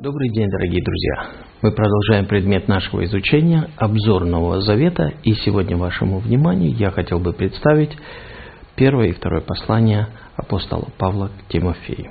Добрый день, дорогие друзья! Мы продолжаем предмет нашего изучения обзор Нового Завета, и сегодня вашему вниманию я хотел бы представить первое и второе послание апостола Павла к Тимофею.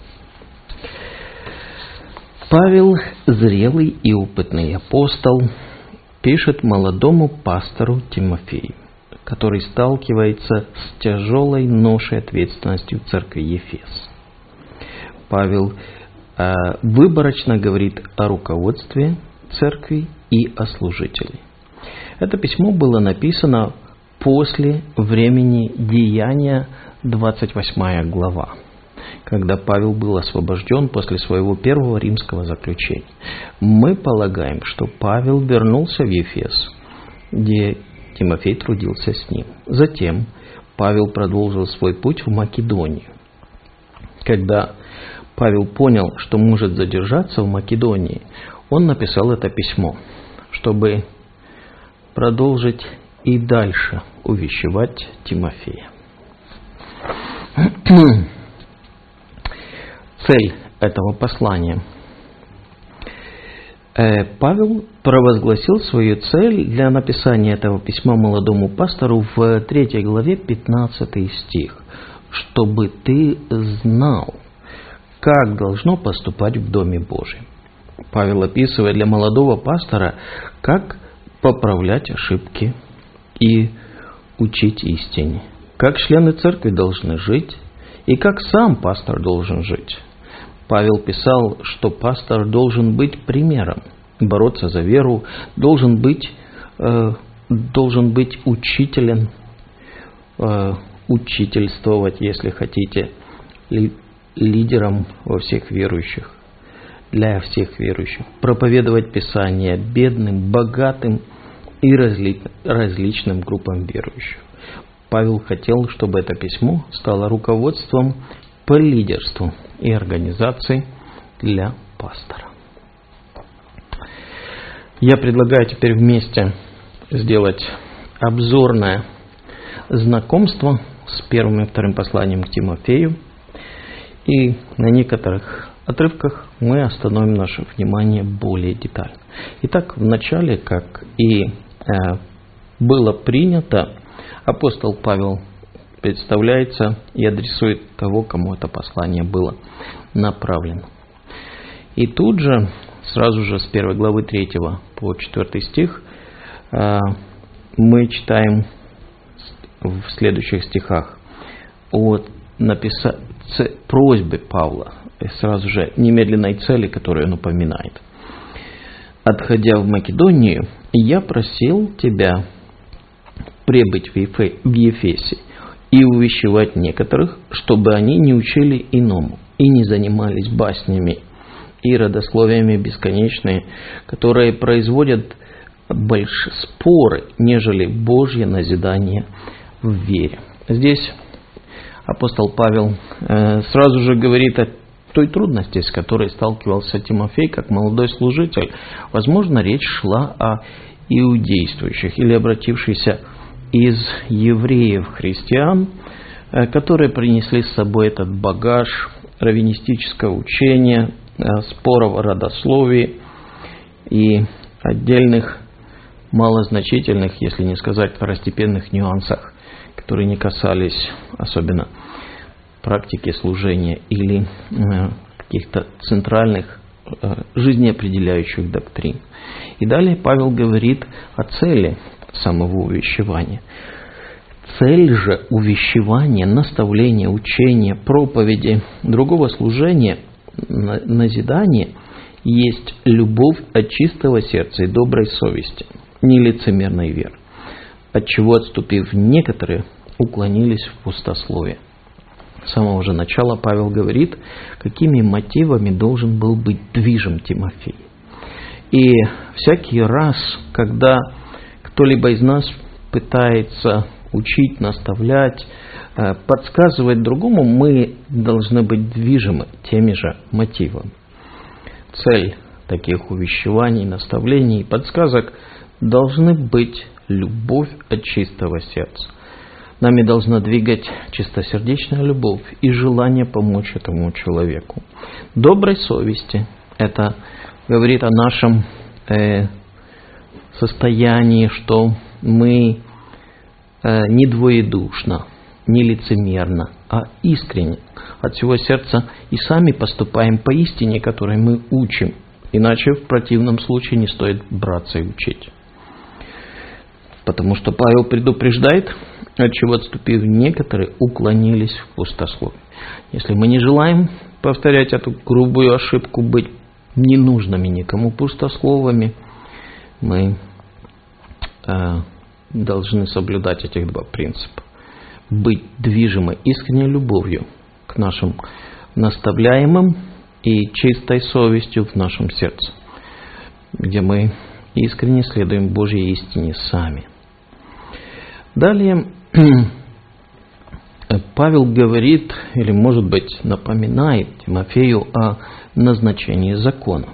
Павел, зрелый и опытный апостол, пишет молодому пастору Тимофею, который сталкивается с тяжелой ношей ответственностью церкви Ефес. Павел выборочно говорит о руководстве церкви и о служителе. Это письмо было написано после времени Деяния, 28 глава, когда Павел был освобожден после своего первого римского заключения. Мы полагаем, что Павел вернулся в Ефес, где Тимофей трудился с ним. Затем Павел продолжил свой путь в Македонию. Когда Павел понял, что может задержаться в Македонии, он написал это письмо, чтобы продолжить и дальше увещевать Тимофея. Цель этого послания. Павел провозгласил свою цель для написания этого письма молодому пастору в 3 главе 15 стих. «Чтобы ты знал, как должно поступать в Доме Божьем». Павел описывает для молодого пастора, как поправлять ошибки и учить истине, как члены церкви должны жить и как сам пастор должен жить. Павел писал, что пастор должен быть примером, бороться за веру, должен быть учителем, учительствовать, если хотите, лидером во всех верующих, для всех верующих, проповедовать Писание бедным, богатым и различным группам верующих. Павел хотел, чтобы это письмо стало руководством по лидерству и организации для пастора. Я предлагаю теперь вместе сделать обзорное знакомство с первым и вторым посланием к Тимофею. И на некоторых отрывках мы остановим наше внимание более детально. Итак, вначале, как и было принято, апостол Павел представляется и адресует того, кому это послание было направлено. И тут же, сразу же с 1 главы 3 по 4 стих, мы читаем в следующих стихах о просьбе Павла, и сразу же немедленной цели, которую он упоминает. «Отходя в Македонию, я просил тебя прибыть в Ефесе и увещевать некоторых, чтобы они не учили иному и не занимались баснями и родословиями бесконечные, которые производят больше споры, нежели Божье назидание в вере». Здесь апостол Павел сразу же говорит о той трудности, с которой сталкивался Тимофей как молодой служитель. Возможно, речь шла о иудействующих или обратившихся из евреев христиан, которые принесли с собой этот багаж раввинистического учения, споров о родословии и отдельных малозначительных, если не сказать второстепенных нюансах, которые не касались особенно практики служения или каких-то центральных жизнеопределяющих доктрин. И далее Павел говорит о цели самого увещевания. Цель же увещевания, наставления, учения, проповеди, другого служения, назидания есть любовь от чистого сердца и доброй совести, не лицемерной веры, отчего, отступив некоторые, уклонились в пустословие. С самого же начала Павел говорит, какими мотивами должен был быть движим Тимофей. И всякий раз, когда кто-либо из нас пытается учить, наставлять, подсказывать другому, мы должны быть движимы теми же мотивами. Цель таких увещеваний, наставлений и подсказок должны быть любовь от чистого сердца. Нами должна двигать чистосердечная любовь и желание помочь этому человеку. Доброй совести Это говорит о нашем состоянии, что мы не двоедушно, не лицемерно, а искренне, от всего сердца и сами поступаем по истине, которой мы учим. Иначе в противном случае не стоит браться и учить. Потому что Павел предупреждает, от чего отступив некоторые, уклонились в пустословие. Если мы не желаем повторять эту грубую ошибку, быть ненужными никому пустословами, мы должны соблюдать этих два принципа. Быть движимы искренней любовью к нашим наставляемым и чистой совестью в нашем сердце, где мы искренне следуем Божьей истине сами. Далее Павел говорит, или, может быть, напоминает Тимофею о назначении закона.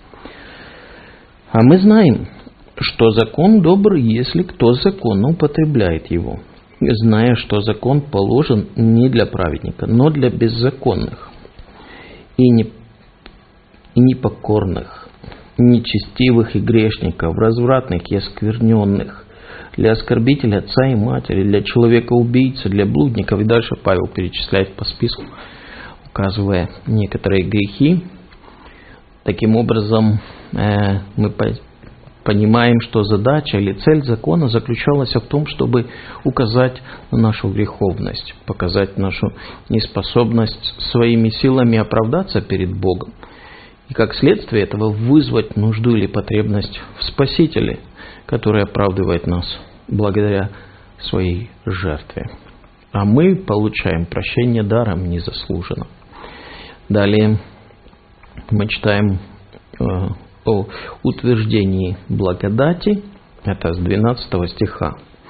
А мы знаем, что закон добр, если кто законно употребляет его, зная, что закон положен не для праведника, но для беззаконных и непокорных, нечестивых и грешников, развратных и оскверненных, для оскорбителя отца и матери, для человека-убийцы, для блудников. И дальше Павел перечисляет по списку, указывая некоторые грехи. Таким образом, мы понимаем, что задача или цель закона заключалась в том, чтобы указать на нашу греховность, показать нашу неспособность своими силами оправдаться перед Богом. И как следствие этого вызвать нужду или потребность в Спасителе, который оправдывает нас благодаря своей жертве. А мы получаем прощение даром незаслуженно. Далее мы читаем о утверждении благодати, это с 12 стиха.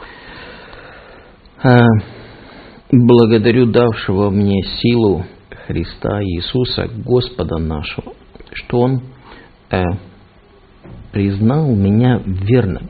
«Благодарю давшего мне силу Христа Иисуса, Господа нашего, что Он признал меня верным,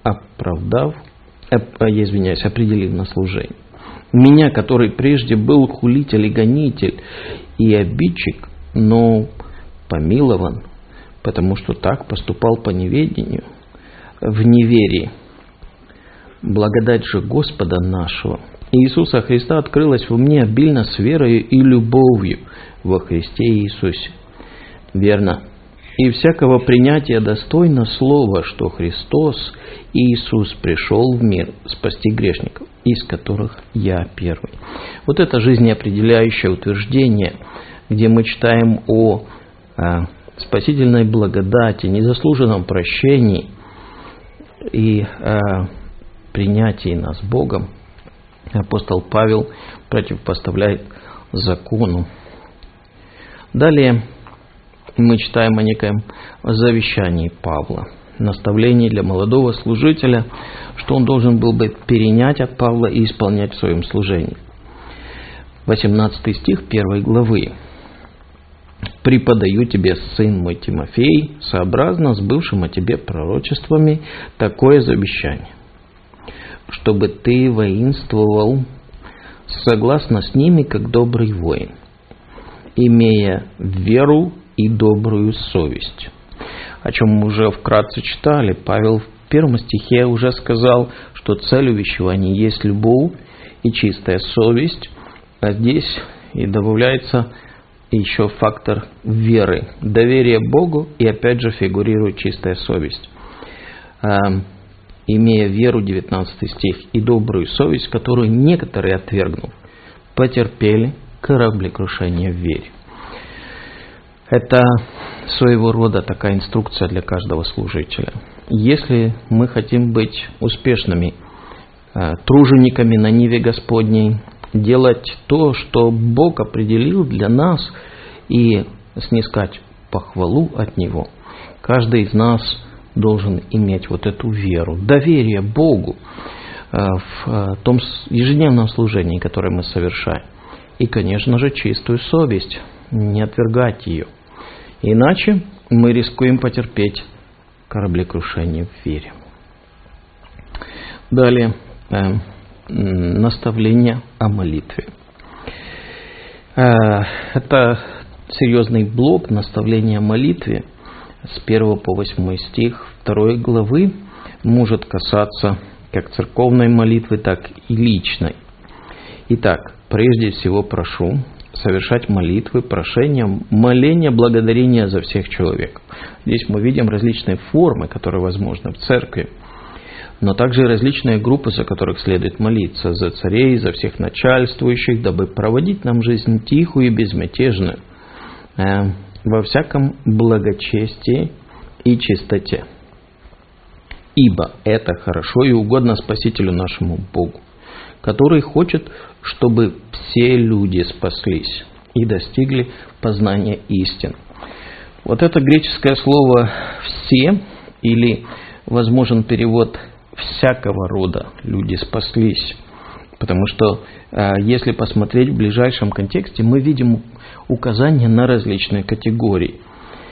определив на служение. Меня, который прежде был хулитель и гонитель и обидчик, но помилован, потому что так поступал по неведению, в неверии. Благодать же Господа нашего Иисуса Христа открылась в мне обильно с верою и любовью во Христе Иисусе. Верно. И всякого принятия достойно слова, что Христос Иисус пришел в мир спасти грешников, из которых я первый». Вот это жизнеопределяющее утверждение, где мы читаем о спасительной благодати, незаслуженном прощении и принятии нас Богом, апостол Павел противопоставляет закону. Далее мы читаем о некоем завещании Павла, наставлении для молодого служителя, что он должен был бы перенять от Павла и исполнять в своем служении. 18 стих 1 главы. «Преподаю тебе, сын мой Тимофей, сообразно с бывшим о тебе пророчествами, такое завещание, чтобы ты воинствовал согласно с ними, как добрый воин, имея веру и добрую совесть». О чем мы уже вкратце читали. Павел в 1 стихе уже сказал, что цель увещевания есть любовь и чистая совесть, а здесь и добавляется еще фактор веры, доверие Богу, и опять же фигурирует чистая совесть. Имея веру, 19 стих, и добрую совесть, которую некоторые, отвергнув, потерпели кораблекрушение в вере. Это своего рода такая инструкция для каждого служителя. Если мы хотим быть успешными тружениками на ниве Господней, делать то, что Бог определил для нас, и снискать похвалу от Него, каждый из нас должен иметь вот эту веру, доверие Богу в том ежедневном служении, которое мы совершаем. И, конечно же, чистую совесть, не отвергать ее. Иначе мы рискуем потерпеть кораблекрушение в вере. Далее, наставление о молитве. Это серьезный блок наставления о молитве с 1 по 8 стих 2 главы может касаться как церковной молитвы, так и личной. Итак, прежде всего прошу совершать молитвы, прошения, моления, благодарения за всех человеков. Здесь мы видим различные формы, которые возможны в церкви, но также различные группы, за которых следует молиться: за царей, за всех начальствующих, дабы проводить нам жизнь тихую и безмятежную, во всяком благочестии и чистоте. Ибо это хорошо и угодно Спасителю нашему Богу, который хочет, чтобы все люди спаслись и достигли познания истин. Вот это греческое слово «все» или возможен перевод «всякого рода люди спаслись». Потому что если посмотреть в ближайшем контексте, мы видим указания на различные категории.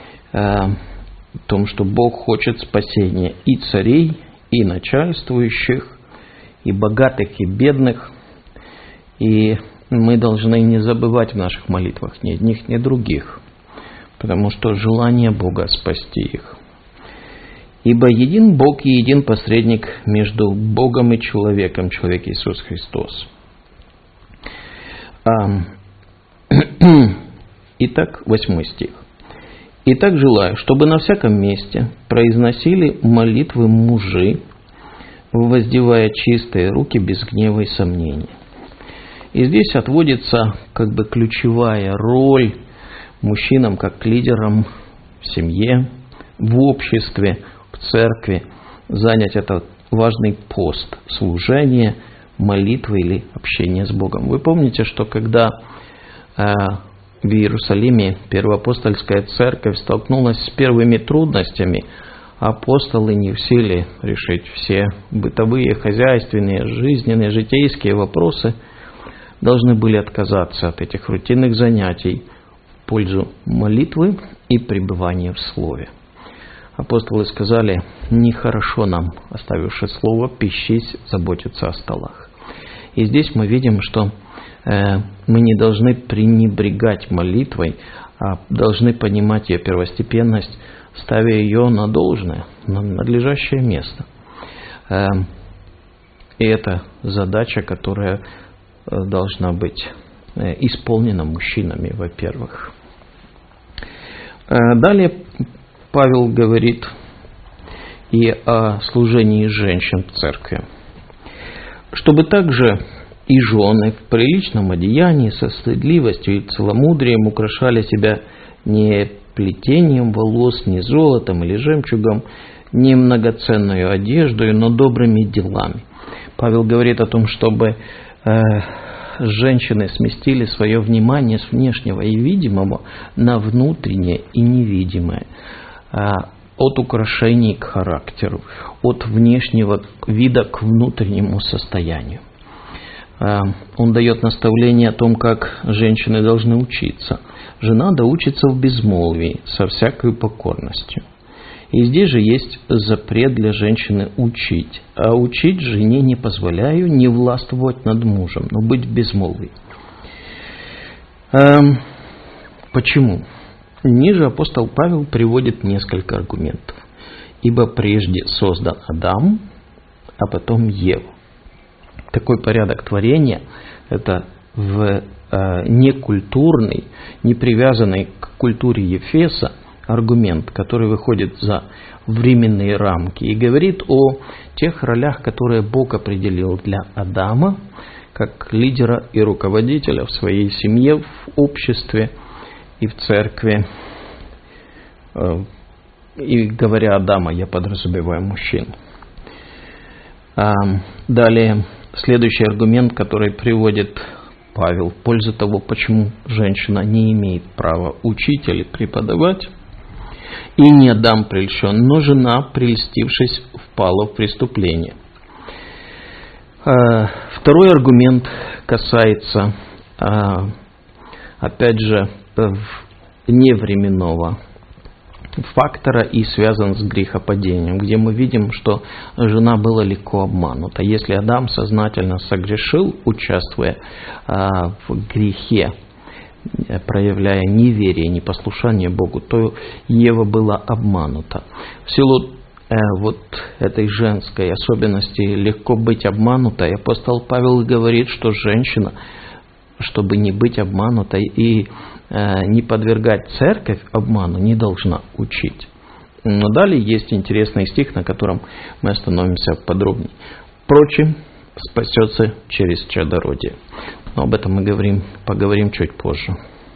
В том, что Бог хочет спасения и царей, и начальствующих, и богатых, и бедных. И мы должны не забывать в наших молитвах ни одних, ни других, потому что желание Бога спасти их. Ибо един Бог и един посредник между Богом и человеком, человек Иисус Христос. Итак, 8 стих. «Итак, желаю, чтобы на всяком месте произносили молитвы мужи, воздевая чистые руки без гнева и сомнений». И здесь отводится как бы ключевая роль мужчинам как лидерам в семье, в обществе, в церкви, занять этот важный пост служения, молитвы или общения с Богом. Вы помните, что когда в Иерусалиме первоапостольская церковь столкнулась с первыми трудностями, апостолы не в силе решить все бытовые, хозяйственные, жизненные, житейские вопросы, должны были отказаться от этих рутинных занятий в пользу молитвы и пребывания в Слове. Апостолы сказали: «Нехорошо нам, оставивши Слово, пищись, заботиться о столах». И здесь мы видим, что мы не должны пренебрегать молитвой, а должны понимать ее первостепенность, ставя ее на должное, на надлежащее место. И это задача, которая должна быть исполнена мужчинами, во-первых. Далее Павел говорит и о служении женщин в церкви. «Чтобы также и жены в приличном одеянии со стыдливостью и целомудрием украшали себя не плетением волос, не золотом или жемчугом, не многоценную одеждой, но добрыми делами». Павел говорит о том, чтобы женщины сместили свое внимание с внешнего и видимого на внутреннее и невидимое, от украшений к характеру, от внешнего вида к внутреннему состоянию. Он дает наставление о том, как женщины должны учиться. Жена да учится в безмолвии, со всякой покорностью. И здесь же есть запрет для женщины учить. А учить жене не позволяю, не властвовать над мужем, но быть в безмолвии. Почему? Ниже апостол Павел приводит несколько аргументов. «Ибо прежде создан Адам, а потом Ева». Такой порядок творения – это в некультурный, не привязанный к культуре Ефеса аргумент, который выходит за временные рамки и говорит о тех ролях, которые Бог определил для Адама, как лидера и руководителя в своей семье, в обществе и в церкви. И говоря Адама, я подразумеваю мужчин. Далее, следующий аргумент, который приводит Павел в пользу того, почему женщина не имеет права учить или преподавать. «И не Адам прельщен, но жена, прельстившись, впала в преступление». Второй аргумент касается, опять же, невременного фактора и связан с грехопадением, где мы видим, что жена была легко обманута. Если Адам сознательно согрешил, участвуя в грехе, проявляя неверие, непослушание Богу, то Ева была обманута. В силу вот этой женской особенности легко быть обманутой, апостол Павел говорит, что женщина, чтобы не быть обманутой и не подвергать церковь обману, не должна учить. Но далее есть интересный стих, на котором мы остановимся подробнее. «Впрочем, спасется через чадородие». Но об этом мы поговорим чуть позже.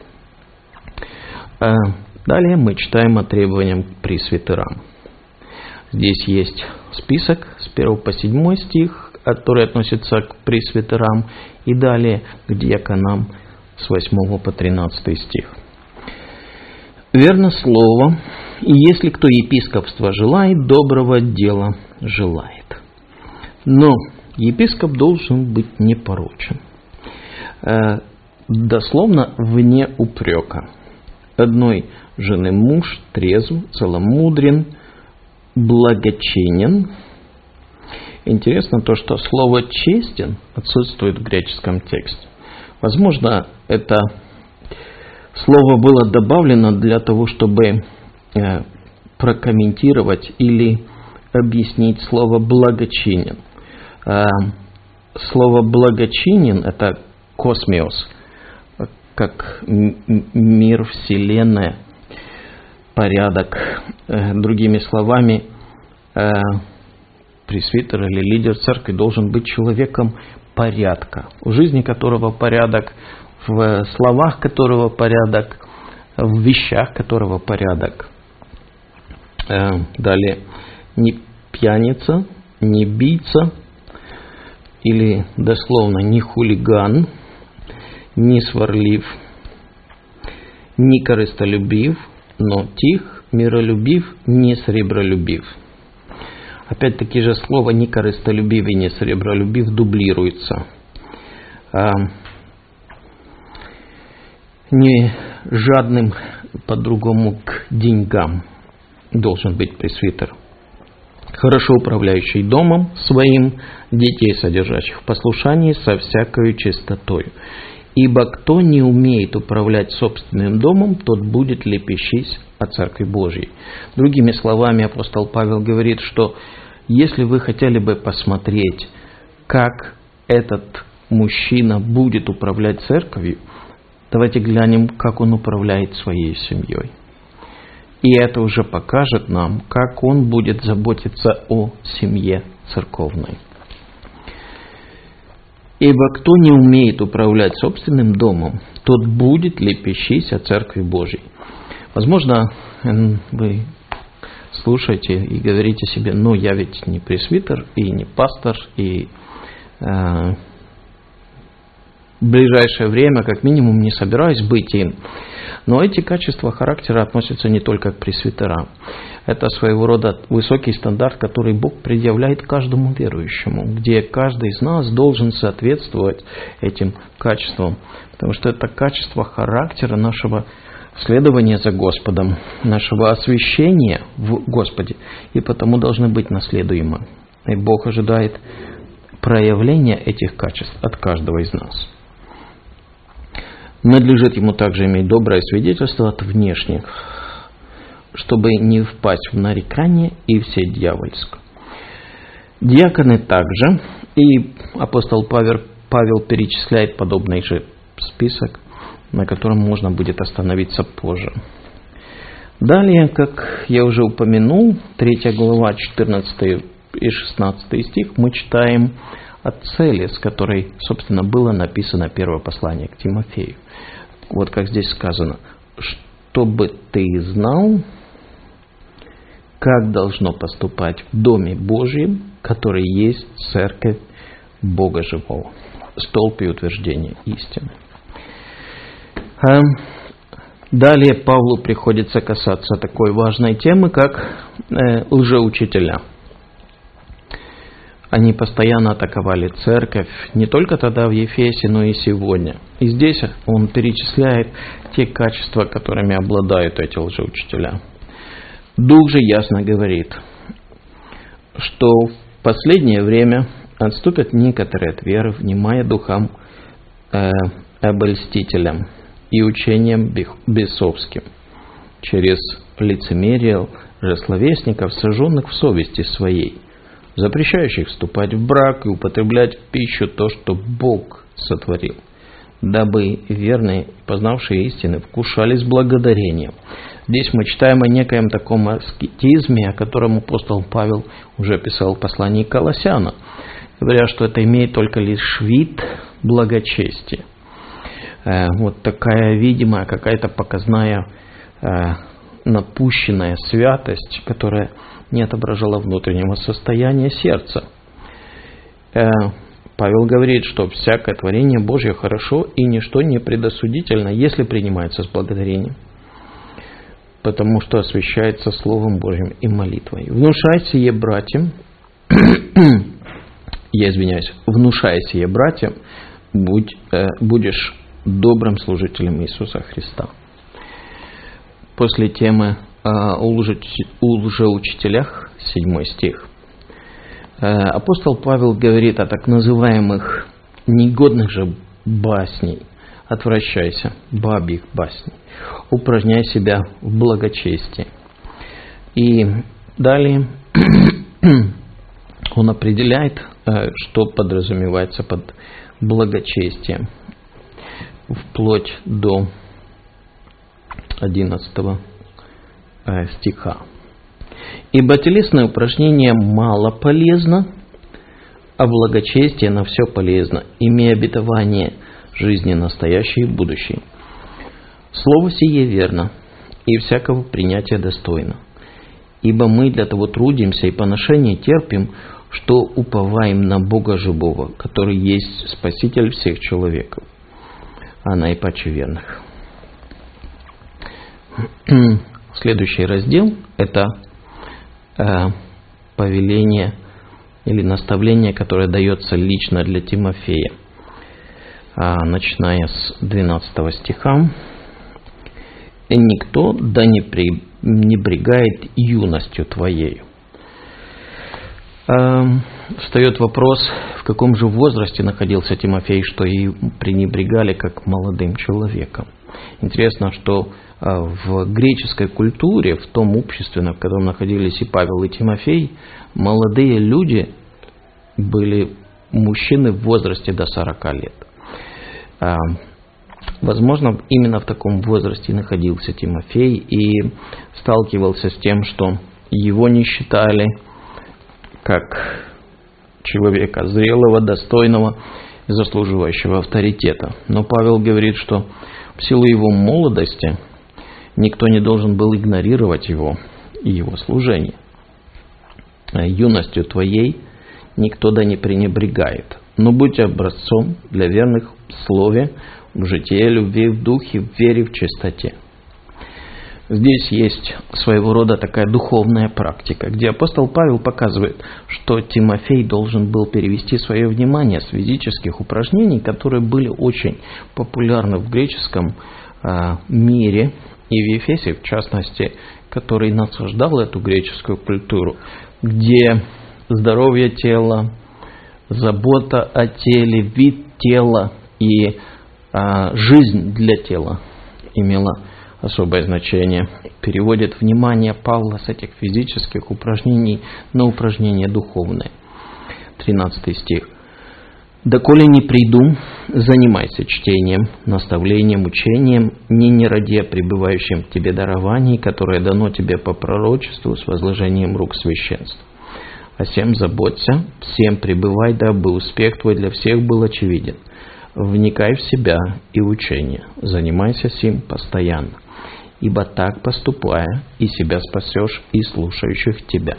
Далее мы читаем о требованиях к пресвитерам. Здесь есть список с 1 по 7 стих, который относится к пресвитерам, и далее к диаконам с 8 по 13 стих. «Верно слово, и если кто епископства желает, доброго дела желает. Но епископ должен быть непорочен». Дословно вне упрека. Одной жены муж трезв, целомудрен, благочинен. Интересно то, что слово «честен» отсутствует в греческом тексте. Возможно, это слово было добавлено для того, чтобы прокомментировать или объяснить слово «благочинен». Слово «благочинен» – это космиос, как мир, вселенная, порядок. Другими словами, пресвитер или лидер церкви должен быть человеком порядка, в жизни которого порядок, в словах которого порядок, в вещах которого порядок. Далее, не пьяница, не бийца, или дословно не хулиган, не сварлив, не корыстолюбив, но тих, миролюбив, не сребролюбив. Опять-таки же слово «не корыстолюбив» и «не сребролюбив» дублируется. Не жадным по-другому к деньгам должен быть пресвитер. Хорошо управляющий домом своим, детей, содержащих в послушании, со всякою чистотою. Ибо кто не умеет управлять собственным домом, тот будет лепещись о Церкви Божьей. Другими словами, апостол Павел говорит, что если вы хотели бы посмотреть, как этот мужчина будет управлять церковью, давайте глянем, как он управляет своей семьей. И это уже покажет нам, как он будет заботиться о семье церковной. Ибо кто не умеет управлять собственным домом, тот будет лепещись о Церкви Божьей. Возможно, вы слушаете и говорите себе, ну я ведь не пресвитер и не пастор, и в ближайшее время как минимум не собираюсь быть им. Но эти качества характера относятся не только к пресвитерам. Это своего рода высокий стандарт, который Бог предъявляет каждому верующему, где каждый из нас должен соответствовать этим качествам. Потому что это качество характера нашего следования за Господом, нашего освящения в Господе, и потому должны быть наследуемы. И Бог ожидает проявления этих качеств от каждого из нас. Надлежит ему также иметь доброе свидетельство от внешних, чтобы не впасть в нарекание и в сеть дьявольскую. Диаконы также, и апостол Павел перечисляет подобный же список, на котором можно будет остановиться позже. Далее, как я уже упомянул, 3 глава, 14 и 16 стих, мы читаем о цели, с которой, собственно, было написано первое послание к Тимофею. Вот как здесь сказано, чтобы ты знал, как должно поступать в Доме Божьем, который есть Церковь Бога Живого, столб и утверждение истины. Далее Павлу приходится касаться такой важной темы, как лжеучителя. Они постоянно атаковали церковь, не только тогда в Ефесе, но и сегодня. И здесь он перечисляет те качества, которыми обладают эти лжеучителя. Дух же ясно говорит, что в последнее время отступят некоторые от веры, внимая духам обольстителям, и учением бесовским, через лицемерие лжесловесников, сожженных в совести своей, запрещающих вступать в брак и употреблять в пищу то, что Бог сотворил, дабы верные, познавшие истины, вкушали с благодарением. Здесь мы читаем о некоем таком аскетизме, о котором апостол Павел уже писал в послании к Колоссянам, говоря, что это имеет только лишь вид благочестия. Вот такая видимая, какая-то показная, напущенная святость, которая не отображала внутреннего состояния сердца. Павел говорит, что всякое творение Божье хорошо и ничто не предосудительно, если принимается с благодарением, потому что освящается Словом Божьим и молитвой. Внушай сие братьям, внушай сие братьям, будешь добрым служителем Иисуса Христа. После темы о лжеучителях, 7 стих, апостол Павел говорит о так называемых негодных же басней. Отвращайся, бабьих басней. Упражняй себя в благочестии. И далее он определяет, что подразумевается под благочестием, вплоть до 11 стиха. «Ибо телесное упражнение мало полезно, а благочестие на все полезно, имея обетование жизни настоящей и будущей. Слово сие верно, и всякого принятия достойно. Ибо мы для того трудимся и поношение терпим, что уповаем на Бога живого, который есть Спаситель всех человеков, а наипаче верных». Следующий раздел – это повеление или наставление, которое дается лично для Тимофея, начиная с 12 стиха. «И никто да не пренебрегает юностью твоею». Встает вопрос, в каком же возрасте находился Тимофей, что и пренебрегали как молодым человеком. Интересно, что в греческой культуре, в том обществе, в котором находились и Павел, и Тимофей, молодые люди были мужчины в возрасте до 40 лет. Возможно, именно в таком возрасте находился Тимофей и сталкивался с тем, что его не считали как человека зрелого, достойного, заслуживающего авторитета. Но Павел говорит, что в силу его молодости никто не должен был игнорировать его и его служение. «Юностью твоей никто да не пренебрегает, но будь образцом для верных в слове, в житии, любви, в духе, в вере, в чистоте». Здесь есть своего рода такая духовная практика, где апостол Павел показывает, что Тимофей должен был перевести свое внимание с физических упражнений, которые были очень популярны в греческом мире, и в Ефесе, в частности, который насаждал эту греческую культуру, где здоровье тела, забота о теле, вид тела и жизнь для тела имела особое значение. Переводит внимание Павла с этих физических упражнений на упражнения духовные. 13 стих. «Доколе не приду, занимайся чтением, наставлением, учением, не ради пребывающим тебе дарований, которое дано тебе по пророчеству с возложением рук священства. О сем заботься, всем пребывай, дабы успех твой для всех был очевиден. Вникай в себя и в учение, занимайся сим постоянно, ибо так поступая, и себя спасешь, и слушающих тебя».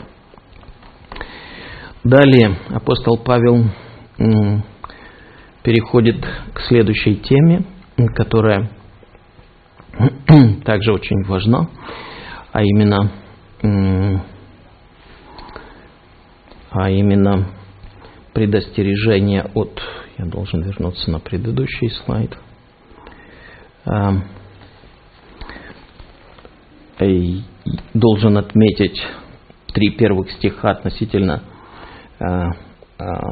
Далее апостол Павел переходит к следующей теме, которая также очень важна, а именно предостережение от... Я должен вернуться на предыдущий слайд. Должен отметить 3 первых стиха относительно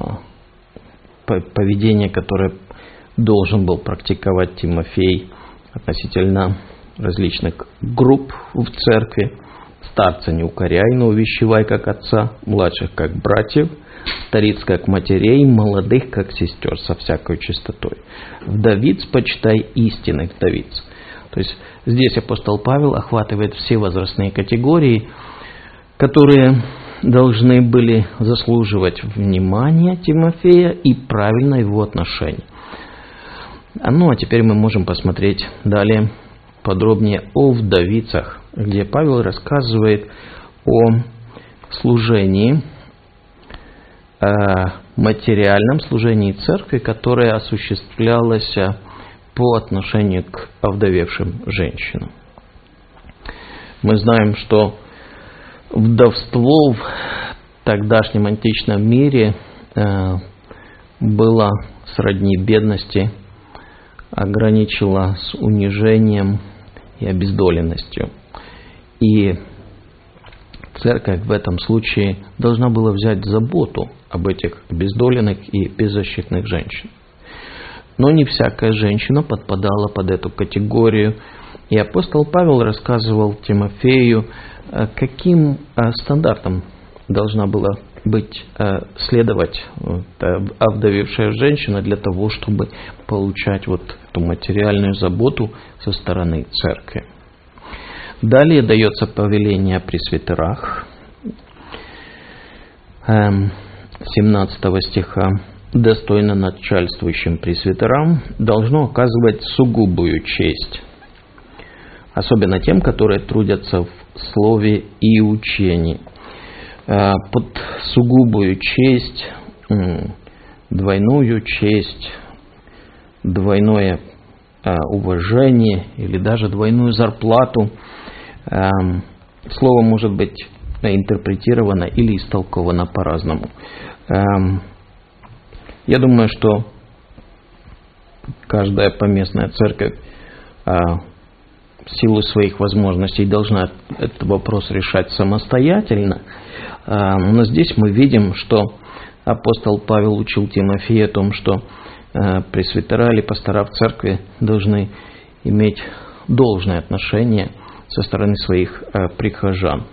поведения, которое должен был практиковать Тимофей относительно различных групп в церкви. Старца не укоряй, но увещевай как отца, младших как братьев, стариц как матерей, молодых как сестер со всякой чистотой. Вдовиц почитай истинных вдовиц. То есть здесь апостол Павел охватывает все возрастные категории, которые должны были заслуживать внимания Тимофея и правильно его отношения. Ну а теперь мы можем посмотреть далее подробнее о вдовицах, где Павел рассказывает о служении, материальном служении церкви, которое осуществлялось по отношению к овдовевшим женщинам. Мы знаем, что вдовство в тогдашнем античном мире было сродни бедности, ограничило с унижением и обездоленностью. И церковь в этом случае должна была взять заботу об этих обездоленных и беззащитных женщинах. Но не всякая женщина подпадала под эту категорию. И апостол Павел рассказывал Тимофею, каким стандартом должна была следовать овдовевшая женщина для того, чтобы получать эту материальную заботу со стороны церкви. Далее дается повеление о пресвитерах, 17 стиха. Достойно начальствующим пресвитерам должно оказывать сугубую честь, особенно тем, которые трудятся в слове и учении. Под сугубую честь, двойную честь, двойное уважение или даже двойную зарплату. Слово может быть интерпретировано или истолковано по-разному. Я думаю, что каждая поместная церковь в силу своих возможностей должна этот вопрос решать самостоятельно. Но здесь мы видим, что апостол Павел учил Тимофея о том, что пресвитера или пастора в церкви должны иметь должное отношение со стороны своих прихожан.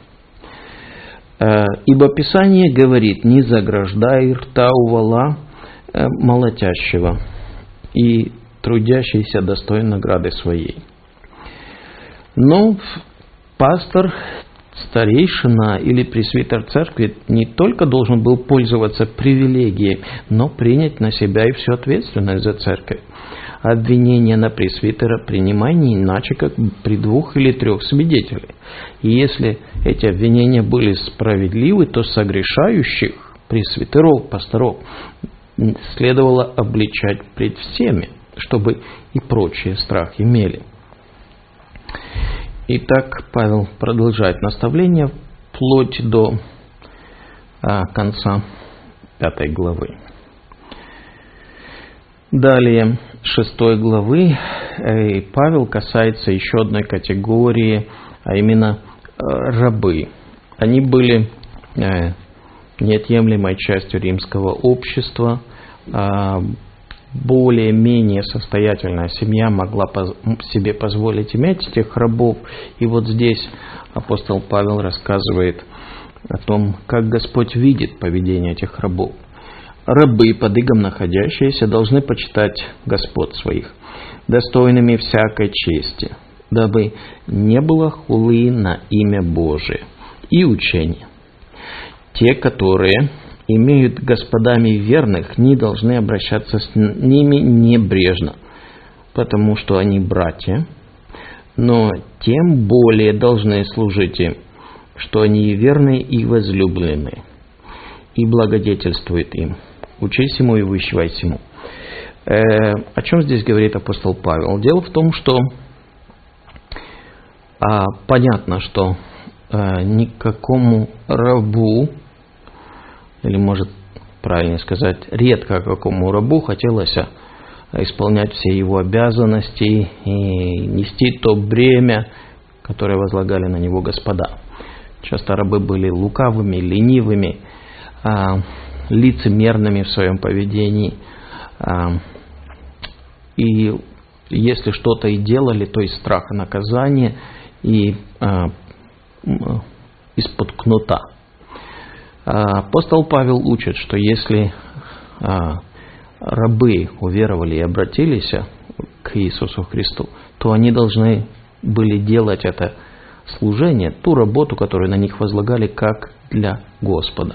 Ибо Писание говорит: «Не заграждай рта у вола молотящего, и трудящийся достоин награды своей». Но пастор, старейшина или пресвитер церкви не только должен был пользоваться привилегией, но принять на себя и всю ответственность за церковь. Обвинение на пресвитера принимай не иначе, как при 2 или 3 свидетелях. И если эти обвинения были справедливы, то согрешающих пресвитеров, пасторов следовало обличать пред всеми, чтобы и прочие страх имели. Итак, Павел продолжает наставление вплоть до конца 5 главы. Далее, 6 главы, Павел касается еще одной категории, а именно рабы. Они были неотъемлемой частью римского общества. Более-менее состоятельная семья могла себе позволить иметь этих рабов. И вот здесь апостол Павел рассказывает о том, как Господь видит поведение этих рабов. Рабы, под игом находящиеся, должны почитать господ своих достойными всякой чести, дабы не было хулы на имя Божие и учения. Те, которые имеют господами верных, не должны обращаться с ними небрежно, потому что они братья, но тем более должны служить им, что они верны и возлюблены, и благодетельствуют им. Учись ему и увещевайся ему. О чем здесь говорит апостол Павел? Дело в том, что понятно, что никакому рабу, или, может, правильнее сказать, редко какому рабу хотелось исполнять все его обязанности и нести то бремя, которое возлагали на него господа. Часто рабы были лукавыми, ленивыми, лицемерными в своем поведении. И если что-то и делали, то из страха наказания и из-под кнута. Апостол Павел учит, что если рабы уверовали и обратились к Иисусу Христу, то они должны были делать это служение, ту работу, которую на них возлагали, как для Господа.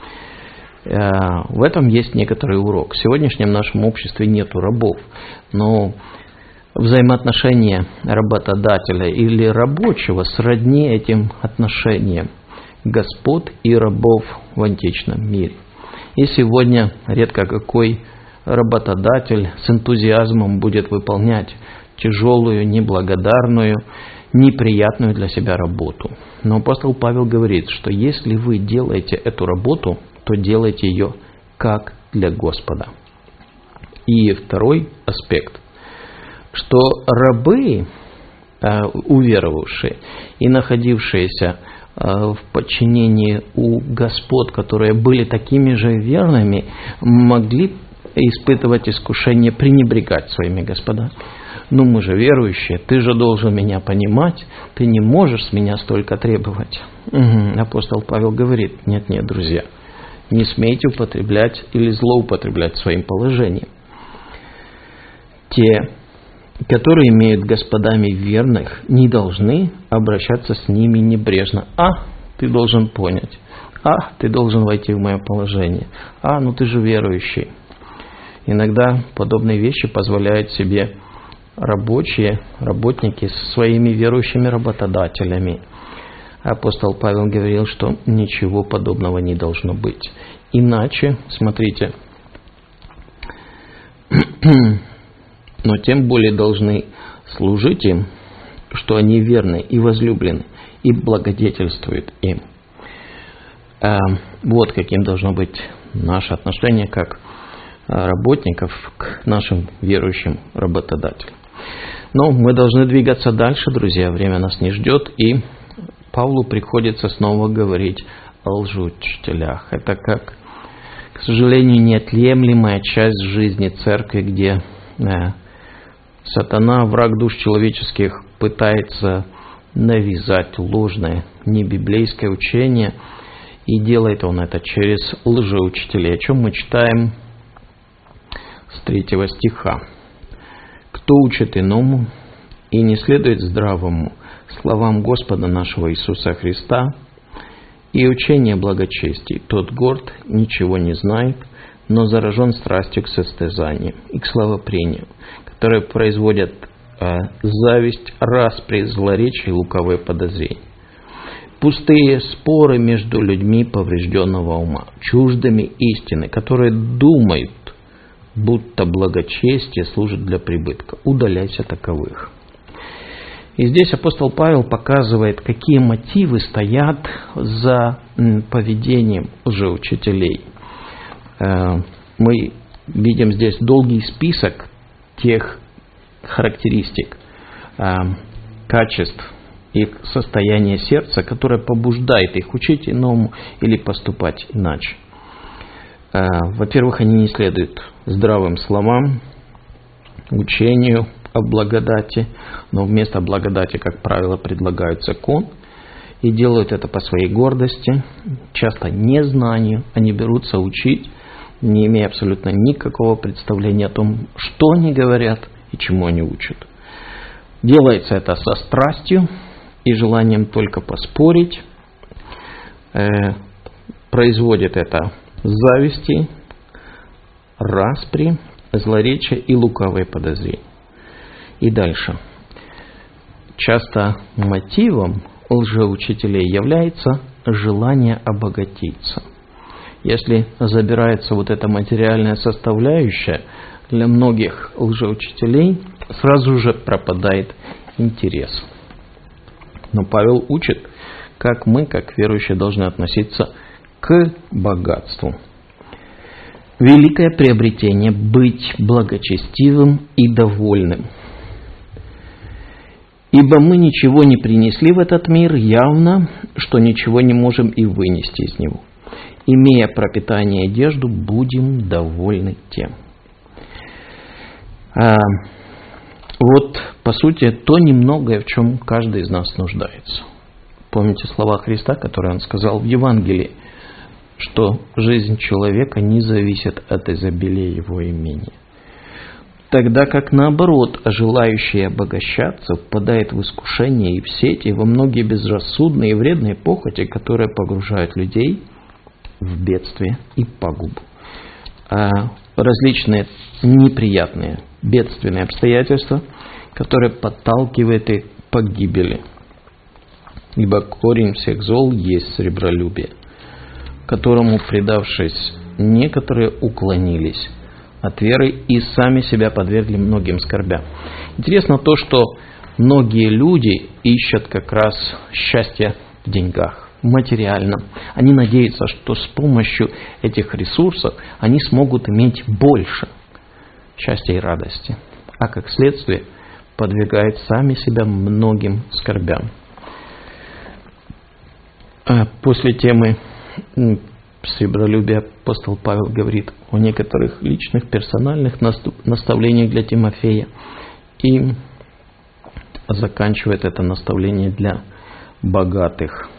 В этом есть некоторый урок. В сегодняшнем нашем обществе нету рабов, но взаимоотношения работодателя или рабочего сродни этим отношениям господ и рабов в античном мире. И сегодня редко какой работодатель с энтузиазмом будет выполнять тяжелую, неблагодарную, неприятную для себя работу. Но апостол Павел говорит, что если вы делаете эту работу, то делайте ее как для Господа. И второй аспект, что рабы, уверовавшие и находившиеся в подчинении у господ, которые были такими же верными, могли испытывать искушение пренебрегать своими господами. Ну, мы же верующие, ты же должен меня понимать, ты не можешь с меня столько требовать. Апостол Павел говорит, нет, друзья, не смейте употреблять или злоупотреблять своим положением. Те, которые имеют господами верных, не должны обращаться с ними небрежно. Ты должен понять. Ты должен войти в мое положение. Ну ты же верующий. Иногда подобные вещи позволяют себе работники со своими верующими работодателями. Апостол Павел говорил, что ничего подобного не должно быть. Иначе, смотрите, но тем более должны служить им, что они верны и возлюблены, и благодетельствуют им. Вот каким должно быть наше отношение как работников к нашим верующим работодателям. Но мы должны двигаться дальше, друзья, время нас не ждет, и Павлу приходится снова говорить о лжеучителях. Это как, к сожалению, неотъемлемая часть жизни церкви, где сатана, враг душ человеческих, пытается навязать ложное, небиблейское учение, и делает он это через лжеучителей, о чем мы читаем с 3 стиха. «Кто учит иному и не следует здравому словам Господа нашего Иисуса Христа и учение благочестия, тот горд, ничего не знает, но заражен страстью к состязанию и к славопрению, которые производят зависть, распри, злоречие и лукавые подозрения. Пустые споры между людьми поврежденного ума, чуждыми истины, которые думают, будто благочестие служит для прибытка. Удаляйся таковых». И здесь апостол Павел показывает, какие мотивы стоят за поведением лжеучителей. Мы видим здесь долгий список тех характеристик, качеств их состояния сердца, которое побуждает их учить иному или поступать иначе. Во-первых, они не следуют здравым словам, учению о благодати, но вместо благодати, как правило, предлагают закон и делают это по своей гордости, часто незнанию. Они берутся учить, не имея абсолютно никакого представления о том, что они говорят и чему они учат. Делается это со страстью и желанием только поспорить, производит это зависти, распри, злоречия и лукавые подозрения. И дальше. Часто мотивом лжеучителей является желание обогатиться. Если забирается вот эта материальная составляющая, для многих лжеучителей сразу же пропадает интерес. Но Павел учит, как мы, как верующие, должны относиться к богатству. Великое приобретение – быть благочестивым и довольным. Ибо мы ничего не принесли в этот мир, явно, что ничего не можем и вынести из него. Имея пропитание и одежду, будем довольны тем. Вот, по сути, то немногое, в чем каждый из нас нуждается. Помните слова Христа, которые Он сказал в Евангелии, что жизнь человека не зависит от изобилия его имения. Тогда как наоборот, желающий обогащаться впадает в искушение и в сети, и во многие безрассудные и вредные похоти, которые погружают людей в бедствие и пагубу. Различные неприятные, бедственные обстоятельства, которые подталкивают их к погибели. Ибо корень всех зол есть сребролюбие, которому, предавшись, некоторые уклонились от веры и сами себя подвергли многим скорбям. Интересно то, что многие люди ищут как раз счастье в деньгах, в материальном. Они надеются, что с помощью этих ресурсов они смогут иметь больше счастья и радости, а как следствие подвергают сами себя многим скорбям. После темы сребролюбия апостол Павел говорит о некоторых личных, персональных наставлениях для Тимофея и заканчивает это наставление для богатых.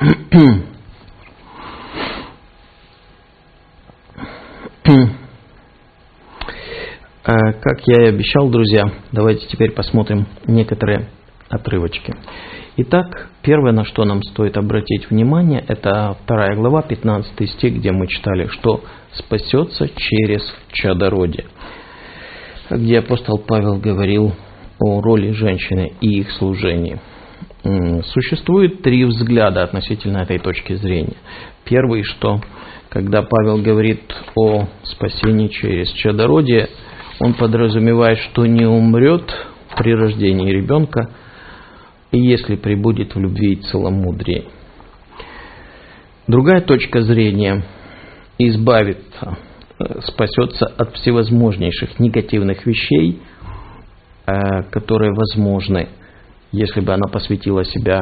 Как я и обещал, друзья, давайте теперь посмотрим некоторые отрывочки. Итак, первое, на что нам стоит обратить внимание, это 2 глава, 15 стих, где мы читали, что спасется через чадородие, где апостол Павел говорил о роли женщины и их служении. Существует 3 взгляда относительно этой точки зрения. Первый, что когда Павел говорит о спасении через чадородие, он подразумевает, что не умрет при рождении ребенка, если пребудет в любви и целомудрии. Другая точка зрения – избавится, спасется от всевозможнейших негативных вещей, которые возможны, если бы она посвятила себя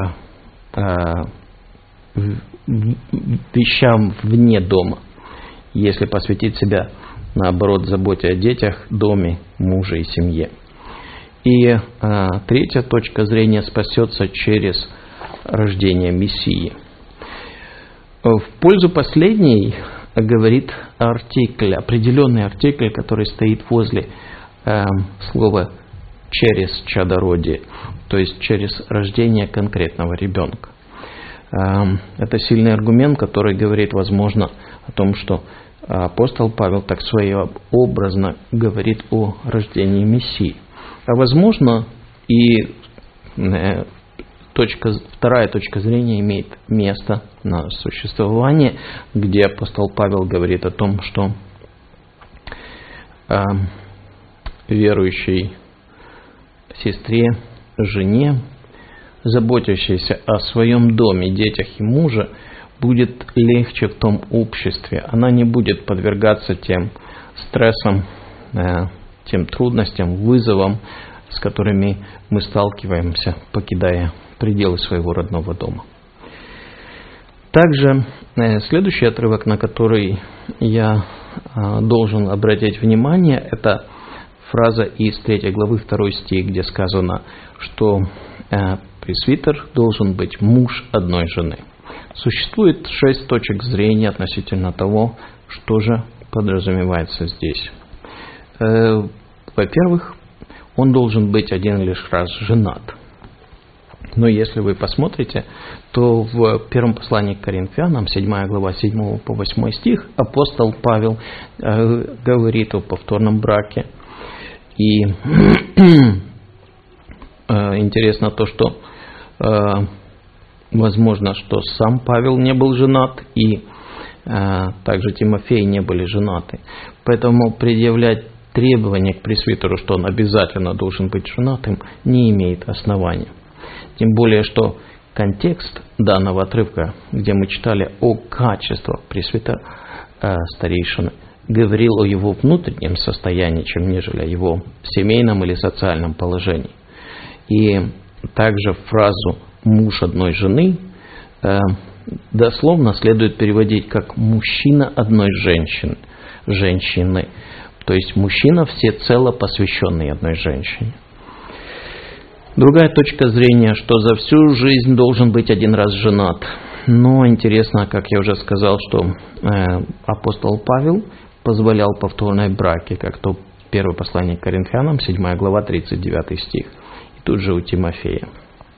вещам вне дома, если посвятить себя, наоборот, заботе о детях, доме, муже и семье. И третья точка зрения – спасется через рождение Мессии. В пользу последней говорит артикль, определенный артикль, который стоит возле слова «через чадородие», то есть через рождение конкретного ребенка. Это сильный аргумент, который говорит, возможно, о том, что апостол Павел так своеобразно говорит о рождении Мессии. А возможно, и вторая точка зрения имеет место на существование, где апостол Павел говорит о том, что верующей сестре, жене, заботящейся о своем доме, детях и муже, будет легче в том обществе. Она не будет подвергаться тем стрессам, тем трудностям, вызовам, с которыми мы сталкиваемся, покидая пределы своего родного дома. Также следующий отрывок, на который я должен обратить внимание, это фраза из 3 главы 2 стих, где сказано, что пресвитер должен быть муж одной жены. Существует 6 точек зрения относительно того, что же подразумевается здесь. Во-первых, он должен быть один лишь раз женат. Но если вы посмотрите, то в первом послании к Коринфянам, 7 глава, 7 по 8 стих, апостол Павел говорит о повторном браке. И интересно то, что возможно, что сам Павел не был женат, и также Тимофей не были женаты. Поэтому предъявлять требование к пресвитеру, что он обязательно должен быть женатым, не имеет основания. Тем более, что контекст данного отрывка, где мы читали о качествах пресвитера старейшины, говорил о его внутреннем состоянии, чем нежели о его семейном или социальном положении. И также фразу «муж одной жены» дословно следует переводить как «мужчина одной женщины». То есть мужчина всецело посвященный одной женщине. Другая точка зрения, что за всю жизнь должен быть один раз женат. Но интересно, как я уже сказал, что апостол Павел позволял повторные браки, как то первое послание к Коринфянам, 7 глава, 39 стих. И тут же у Тимофея.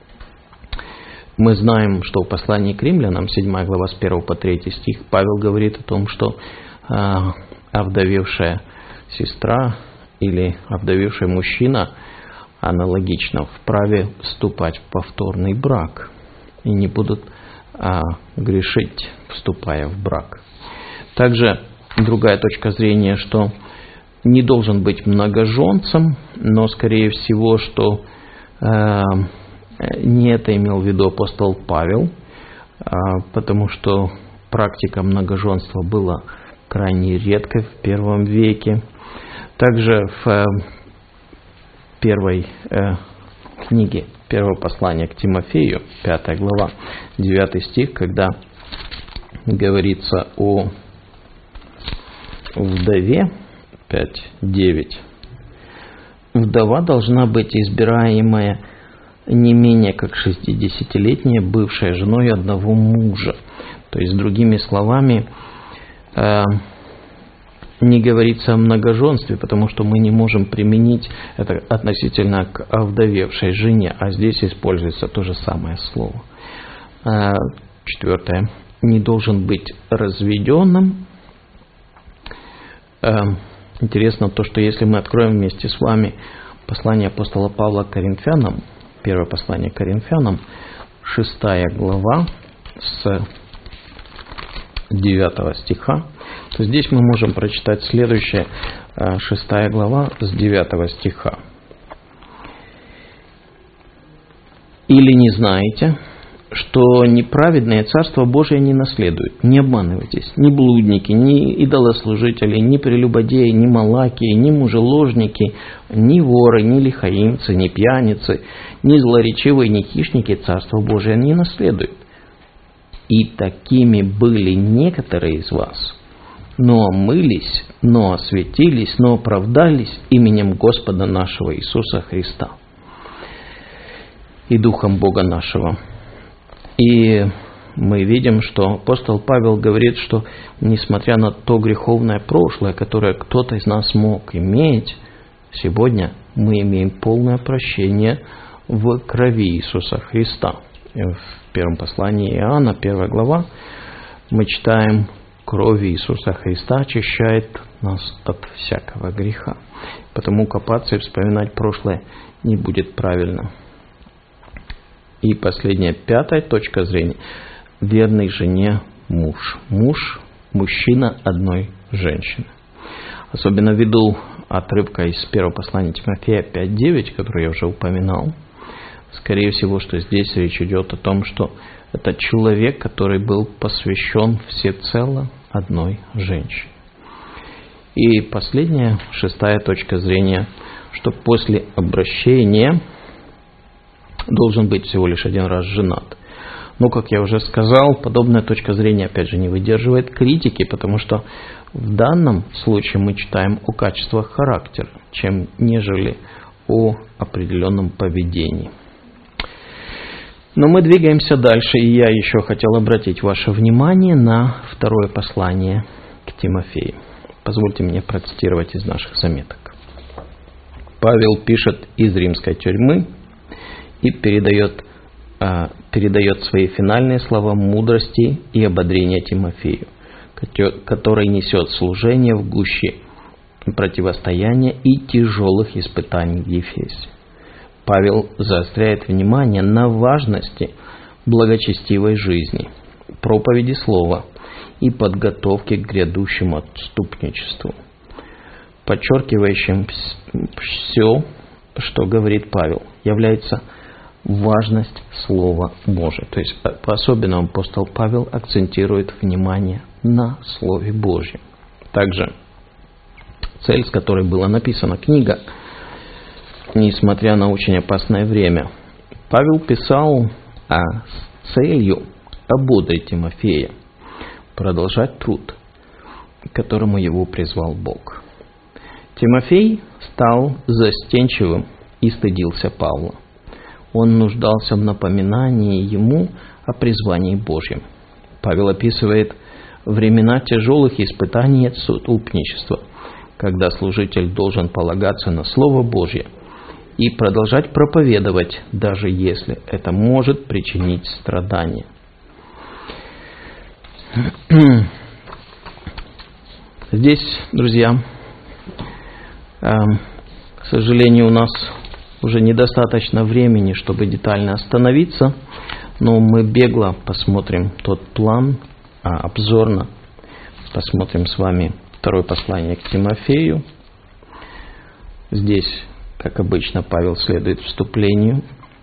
Мы знаем, что в послании к римлянам, 7 глава, с 1 по 3 стих, Павел говорит о том, что овдовевшая сестра или овдовевший мужчина аналогично вправе вступать в повторный брак и не будут грешить, вступая в брак. Также другая точка зрения, что не должен быть многоженцем, но скорее всего, что не это имел в виду апостол Павел, потому что практика многоженства была крайне редкой в первом веке. Также в первой книге, первого послания к Тимофею, 5 глава, 9 стих, когда говорится о вдове, 5:9, вдова должна быть избираемая не менее как 60-летняя, бывшая женой одного мужа. То есть, другими словами, не говорится о многоженстве, потому что мы не можем применить это относительно к овдовевшей жене, а здесь используется то же самое слово. 4. Не должен быть разведенным. Интересно то, что если мы откроем вместе с вами послание апостола Павла к Коринфянам, первое послание к Коринфянам, 6 глава, с 9 стиха, то здесь мы можем прочитать следующее, 6 глава, с 9 стиха. «Или не знаете, что неправедное Царство Божие не наследует? Не обманывайтесь, ни блудники, ни идолослужители, ни прелюбодеи, ни малакии, ни мужеложники, ни воры, ни лихаимцы, ни пьяницы, ни злоречивые, ни хищники Царство Божие не наследуют. И такими были некоторые из вас, но омылись, но осветились, но оправдались именем Господа нашего Иисуса Христа и Духом Бога нашего». И мы видим, что апостол Павел говорит, что несмотря на то греховное прошлое, которое кто-то из нас мог иметь, сегодня мы имеем полное прощение в крови Иисуса Христа. В первом послании Иоанна, 1 глава, мы читаем: «Кровь Иисуса Христа очищает нас от всякого греха». Потому копаться и вспоминать прошлое не будет правильно. И последняя, 5 точка зрения. Верный жене муж. Мужчина одной женщины. Особенно ввиду отрывка из первого послания Тимофея 5:9, который я уже упоминал. Скорее всего, что здесь речь идет о том, что это человек, который был посвящен всецело одной женщине. И последняя, 6 точка зрения, что после обращения должен быть всего лишь один раз женат. Но, как я уже сказал, подобная точка зрения, опять же, не выдерживает критики, потому что в данном случае мы читаем о качествах характера, чем нежели о определенном поведении. Но мы двигаемся дальше, и я еще хотел обратить ваше внимание на второе послание к Тимофею. Позвольте мне процитировать из наших заметок. Павел пишет из римской тюрьмы и передает свои финальные слова мудрости и ободрения Тимофею, который несет служение в гуще противостояния и тяжелых испытаний в Ефесе. Павел заостряет внимание на важности благочестивой жизни, проповеди слова и подготовки к грядущему отступничеству, подчеркивающим все, что говорит Павел, является важность Слова Божия. То есть, по-особенному апостол Павел акцентирует внимание на Слове Божьем. Также цель, с которой была написана книга, несмотря на очень опасное время, Павел писал с целью ободрить Тимофея, продолжать труд, к которому его призвал Бог. Тимофей стал застенчивым и стыдился Павла. он нуждался в напоминании ему о призвании Божьем. Павел описывает времена тяжелых испытаний и отступничества, когда служитель должен полагаться на Слово Божье и продолжать проповедовать, даже если это может причинить страдания. Здесь, друзья, к сожалению, у нас уже недостаточно времени, чтобы детально остановиться, но мы бегло посмотрим тот план, обзорно посмотрим с вами второе послание к Тимофею. Здесь, как обычно, Павел следует вступлению,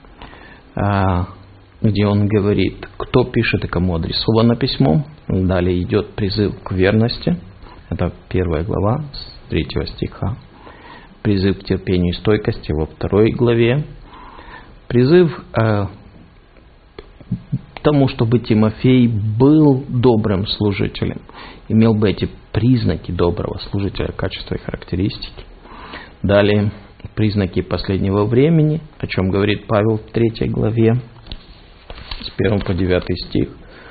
где он говорит, кто пишет и кому адресовано письмо. Далее идет призыв к верности. Это 1 глава, с 3 стиха. Призыв к терпению и стойкости во 2 главе. Призыв к тому, чтобы Тимофей был добрым служителем, имел бы эти признаки доброго служителя, качества и характеристики. Далее признаки последнего времени, о чем говорит Павел в 3 главе, с 1 по 9 стих.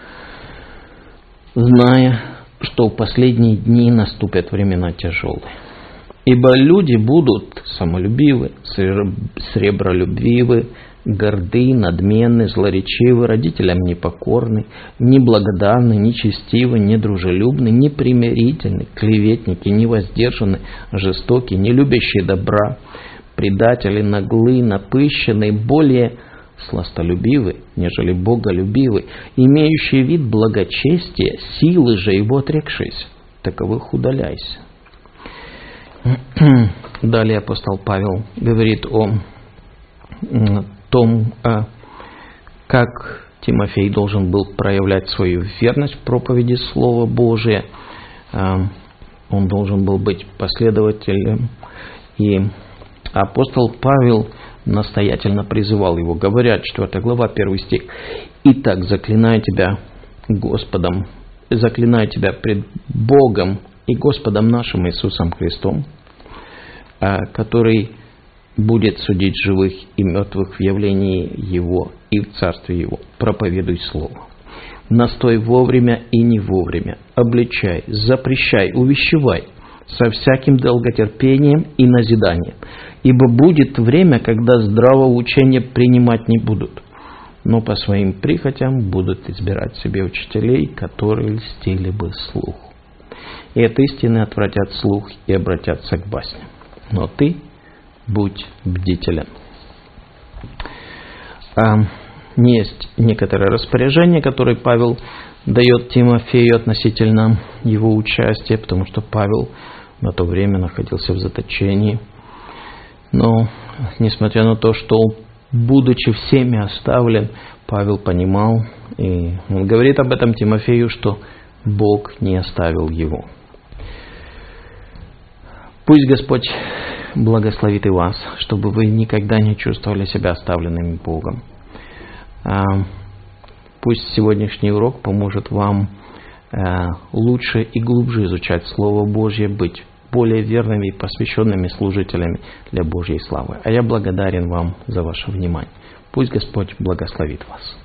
Зная, что в последние дни наступят времена тяжелые. Ибо люди будут самолюбивы, сребролюбивы, горды, надменны, злоречивы, родителям непокорны, неблагодарны, нечестивы, недружелюбны, непримирительны, клеветники, невоздержаны, жестоки, не любящие добра, предатели, наглы, напыщенные, более сластолюбивы, нежели боголюбивы, имеющие вид благочестия, силы же его отрекшись, таковых удаляйся. Далее апостол Павел говорит о том, как Тимофей должен был проявлять свою верность в проповеди Слова Божия. Он должен был быть последователем. И апостол Павел настоятельно призывал его, говоря, 4 глава, 1 стих. «Итак, заклинаю тебя Господом, заклинаю тебя пред Богом и Господом нашим Иисусом Христом, который будет судить живых и мертвых в явлении Его и в Царстве Его. Проповедуй Слово. Настой вовремя и не вовремя, обличай, запрещай, увещевай со всяким долготерпением и назиданием. Ибо будет время, когда здравого учения принимать не будут, но по своим прихотям будут избирать себе учителей, которые льстили бы слуху. И от истины отвратят слух и обратятся к басням. Но ты будь бдителен». Есть некоторые распоряжения, которые Павел дает Тимофею относительно его участия, потому что Павел на то время находился в заточении. Но, несмотря на то, что, будучи всеми оставлен, Павел понимал, и он говорит об этом Тимофею, что Бог не оставил его. Пусть Господь благословит и вас, чтобы вы никогда не чувствовали себя оставленными Богом. Пусть сегодняшний урок поможет вам лучше и глубже изучать Слово Божье, быть более верными и посвященными служителями для Божьей славы. А я благодарен вам за ваше внимание. Пусть Господь благословит вас.